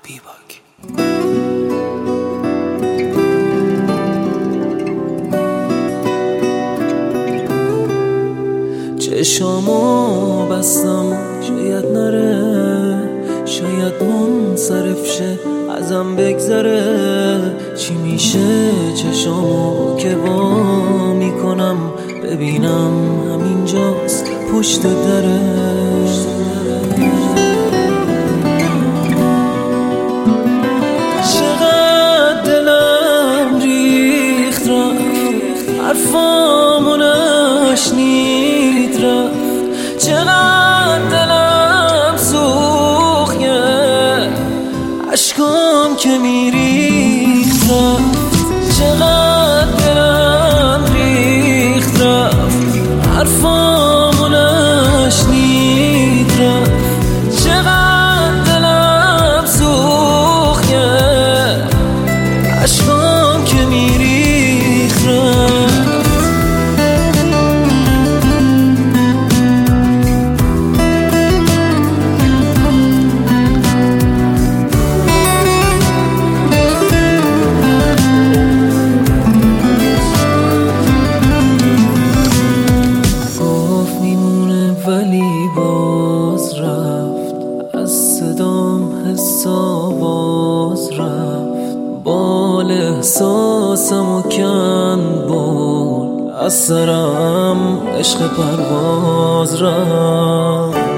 بیباک. چشامو بستم شاید نره، شاید منصرف شه ازم بگذره. چی میشه چشامو که وا میکنم ببینم همینجاست پشت دره. چقدر دلم ریخت رفت، حرفامو نشنید رفت. چقدر دلم سوخت، عشقام که میریخت رفت. چقدر دلم ریخت رفت، حرفامو نشنید رفت. چقدر دلم سوخت، عشقام که میریخت رفت. ولی باز رفت، از صدام حس آواز رفت. بال احساسمو کند بال، از سرم عشق پرواز رفت.